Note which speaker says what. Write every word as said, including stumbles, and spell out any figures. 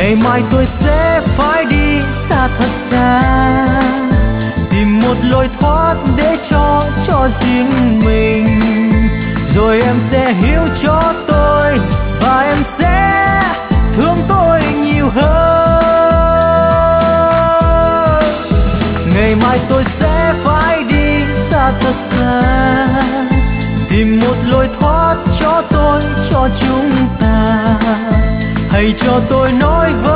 Speaker 1: ngày mai tôi sẽ phải đi xa thật xa, tìm một lối thoát để cho cho riêng mình, rồi em sẽ hiểu cho tôi và em sẽ thương tôi nhiều hơn. Ngày mai tôi sẽ phải đi xa thật xa, tìm một lối thoát cho tôi cho chúng ta, hãy cho tôi nói với